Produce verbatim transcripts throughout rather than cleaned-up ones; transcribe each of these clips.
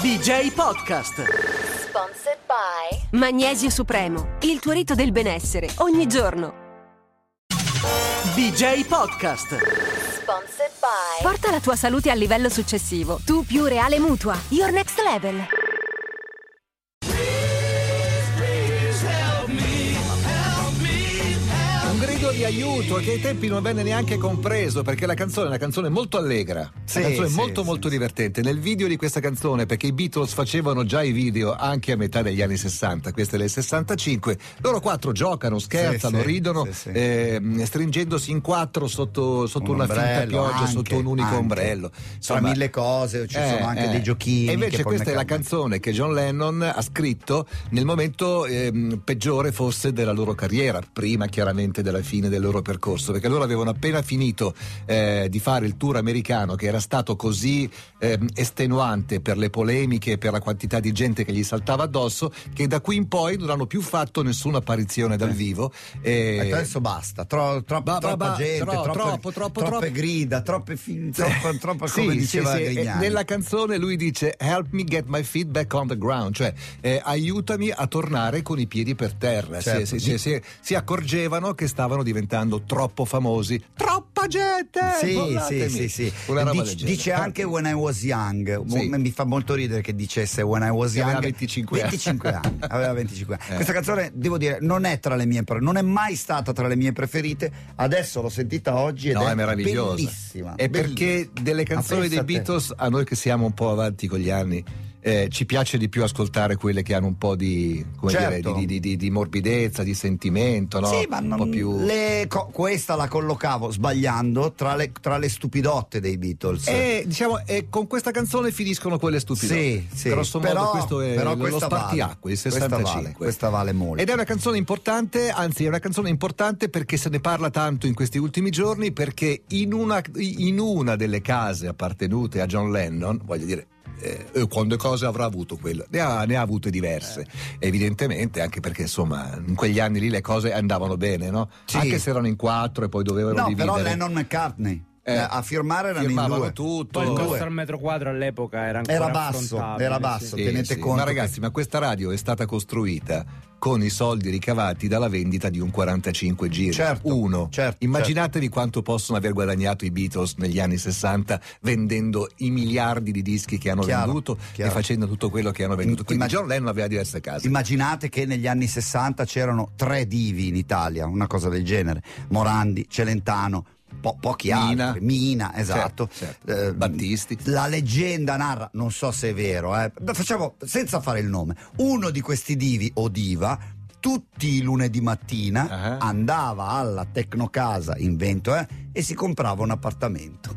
D J Podcast. Sponsored by Magnesio Supremo, il tuo rito del benessere, ogni giorno. D J Podcast. Sponsored by Porta la tua salute al livello successivo. Tu più Reale Mutua. Your next level. Un grido di aiuto che ai tempi non venne neanche compreso, perché la canzone è una canzone molto allegra, Sì, una canzone sì, molto sì, molto sì. divertente. Nel video di questa canzone, perché i Beatles facevano già i video anche a metà degli anni sessanta, questo è del sessantacinque, loro quattro giocano, scherzano, Sì, sì, ridono, sì, sì. eh, stringendosi in quattro sotto, sotto Un una finta ombrello, pioggia, anche, sotto un unico anche. ombrello. Tra mille cose ci sono anche dei giochini E invece che poi questa è la mettono- canzone che John Lennon ha scritto nel momento ehm, peggiore forse della loro carriera, prima chiaramente della fine del loro percorso, perché loro avevano appena finito eh, di fare il tour americano, che era stato così ehm, estenuante per le polemiche e per la quantità di gente che gli saltava addosso, che da qui in poi non hanno più fatto nessuna apparizione dal vivo. E... Ecco, adesso basta, tro, tro, Ba- ba- troppa ba- gente, tro- troppe, troppo, troppo, troppe troppo. grida, troppe film, troppa, troppa Sì, come sì, diceva sì. E Grignani. nella canzone lui dice help me get my feet back on the ground, cioè eh, aiutami a tornare con i piedi per terra. Certo. si, si, si, si accorgevano che stavano diventando troppo famosi, troppa gente. Sì, sì, vollatemi. sì, sì. Una roba Dice, del genere. dice anche When I Was Young. Sì. Mi fa molto ridere che dicesse When I Was Che Young. aveva venticinque anni. venticinque anni. Aveva venticinque anni. Eh. Questa canzone, devo dire, non è tra le mie pre- non è mai stata tra le mie preferite. Adesso l'ho sentita oggi ed No, è, è meravigliosa. bellissima. È bellissima. perché delle canzoni Ma dei pensa a te. Beatles, a noi che siamo un po' avanti con gli anni, eh, ci piace di più ascoltare quelle che hanno un po' di, come Certo. dire, di, di, di, di morbidezza, di sentimento, no? Sì, ma un non- po' più. le co- questa la collocavo sbagliando tra le, tra le stupidotte dei Beatles. E diciamo, e con questa canzone finiscono quelle stupide. Sì, sì. Grosso modo, Però- questo è però lo questa spartiacque, il vale. Questa sessantacinque. vale, questa vale molto. Ed è una canzone importante, anzi è una canzone importante perché se ne parla tanto in questi ultimi giorni, perché in una, in una delle case appartenute a John Lennon, voglio dire, eh, quante cose avrà avuto quello? Ne ha, ne ha avute diverse, evidentemente, anche perché insomma in quegli anni lì le cose andavano bene, no? Sì. Anche se erano in quattro e poi dovevano No, dividere. però Lennon McCartney. Eh, Eh, a firmare erano in firmavano due. tutto. Poi il Due. costo al metro quadro all'epoca era ancora Era basso, affrontabile, era sì. basso. Sì, tenete sì. conto Ma che- ragazzi, ma questa radio è stata costruita con i soldi ricavati dalla vendita di un quarantacinque giri. Certo, Uno. certo, Immaginatevi quanto possono aver guadagnato i Beatles negli anni sessanta vendendo i miliardi di dischi che hanno Chiaro, venduto chiaro. e facendo tutto quello che hanno venduto. Quindi Immag- John Lennon aveva diverse case. Immaginate che negli anni sessanta c'erano tre divi in Italia, una cosa del genere. Morandi, Celentano, po- pochi Mina. altri. Mina, esatto. Certo, certo. Eh, Battisti. La leggenda narra, non so se è vero, eh, facciamo senza fare il nome. Uno di questi divi o diva tutti i lunedì mattina Ah. andava alla Tecnocasa in Vento eh, e si comprava un appartamento.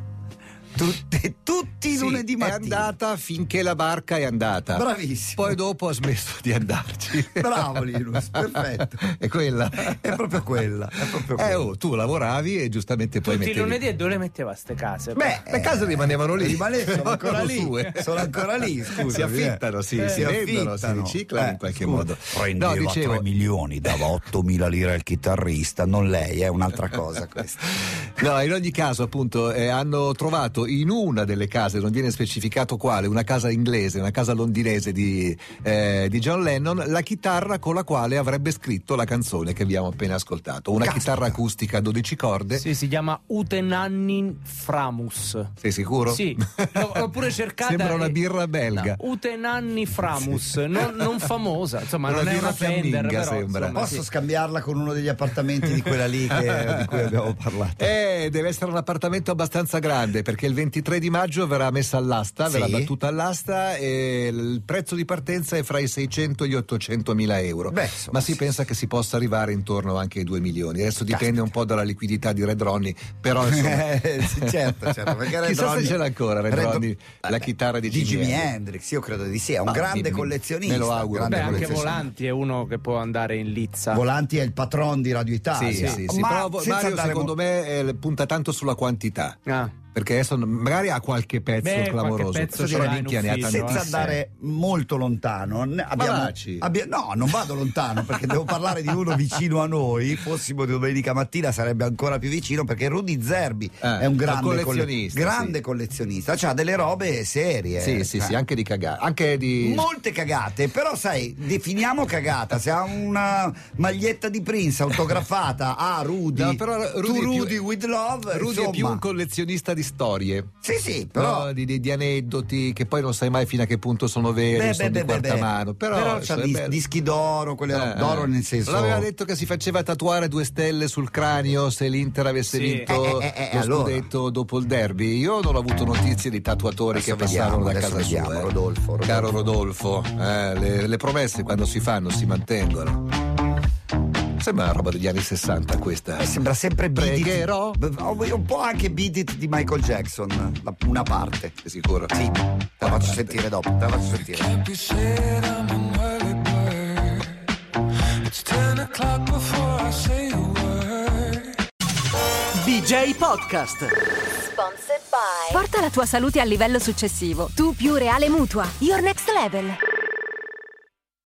Tutti, tutti i Sì, lunedì è mattina. andata finché la barca è andata. Bravissimo. Poi dopo ha smesso di andarci. Bravo Linus, perfetto. È quella. È proprio quella, è proprio Eh, quella. oh, tu lavoravi e giustamente poi Tutti i mettevi. lunedì e dove le metteva ste case? Beh, Le case rimanevano lì. Rimane- sono ancora lì. sue. Sono ancora lì, scusa. Si affittano, si, Eh, si si vendono, si affittano. riciclano Eh, in qualche scusa. modo. Prendeva No, dicevo, tre milioni, dava ottomila lire al chitarrista, non lei, è un'altra cosa questa. no, in ogni caso, appunto, eh, hanno trovato in una delle case, non viene specificato quale, una casa inglese, una casa londinese di, eh, di John Lennon, la chitarra con la quale avrebbe scritto la canzone che abbiamo appena ascoltato. Una Caspita. chitarra acustica a dodici corde. Sì, si chiama Utenannin Framus. Sei sicuro? Sì, l'ho, l'ho pure cercata. Sembra una e- birra belga. No, Utenanni Framus, non, non famosa, insomma, Una non è birra una Fender, fiamminga, però, sembra. insomma, Posso sì. scambiarla con uno degli appartamenti di quella lì che- di cui abbiamo parlato? Eh, deve essere un appartamento abbastanza grande perché il ventitré di maggio verrà messa all'asta, verrà Sì. battuta all'asta e il prezzo di partenza è fra i seicento e gli ottocento mila euro. Beh, insomma, ma si sì, pensa che si possa arrivare intorno anche ai due milioni. Adesso dipende un po' dalla liquidità di Red Ronnie, però insomma, Eh, sì, certo, certo, perché Red chissà Ronnie- se ce l'ha ancora Red Red- Ronnie, la Vabbè, chitarra di di Jimi Jimi Hendrix. Hendrix, io credo di sì, è un Ma grande mi- mi- collezionista. me lo auguro. grande Beh, anche collezionista. Volanti è uno che può andare in lizza. Volanti è il patron di Radio Sì, Italia. sì, sì, Ma però senza Mario andare secondo mo- me eh, punta tanto sulla quantità. Ah. Perché adesso magari ha qualche pezzo Beh, clamoroso, qualche pezzo però ce l'ha in minchia ne ha ufficio, tantissimi. Senza andare molto lontano, ne- abbiamo, Malaci. abbia- no, non vado lontano perché devo parlare di uno vicino a noi. Fossimo di domenica mattina sarebbe ancora più vicino, perché Rudy Zerbi Eh, è un un grande collezionista, colle- grande sì. collezionista, c'ha delle robe serie. Sì, sì, Eh. sì, anche di cagare, anche di... Molte cagate, però sai, definiamo cagata. Se ha una maglietta di Prince autografata a Rudy, No, però to Rudy è più- Rudy with love, Rudy insomma. è più un collezionista di storie. Sì, sì, però No, di, di- di aneddoti che poi non sai mai fino a che punto sono veri, Beh, sono beh, di beh, quarta beh. mano. Però, Però c'ha insomma, è dis- bello. dischi d'oro, quelle Eh, d'oro eh. nel senso. L'aveva detto che si faceva tatuare due stelle sul cranio se l'Inter avesse Sì. vinto Eh, eh, eh, lo allora. scudetto dopo il derby. Io non ho avuto notizie di tatuatori Adesso che passarono vediamo, da adesso casa vediamo, sua. eh. Rodolfo, Rodolfo. Caro Rodolfo, eh, le, le promesse quando si fanno si mantengono. Sembra una roba degli anni sessanta questa. Eh, sembra sempre Beat It. Pregherò. B- un po' anche Beat It di Michael Jackson, la- una parte. Sei sicuro? Sì, te la faccio sentire dopo, te la faccio sentire. Can't be said, I'm an early bird. It's ten o'clock before I say a word. D J Podcast. Sponsored by Porta la tua salute al livello successivo. Tu più Reale Mutua. Your next level.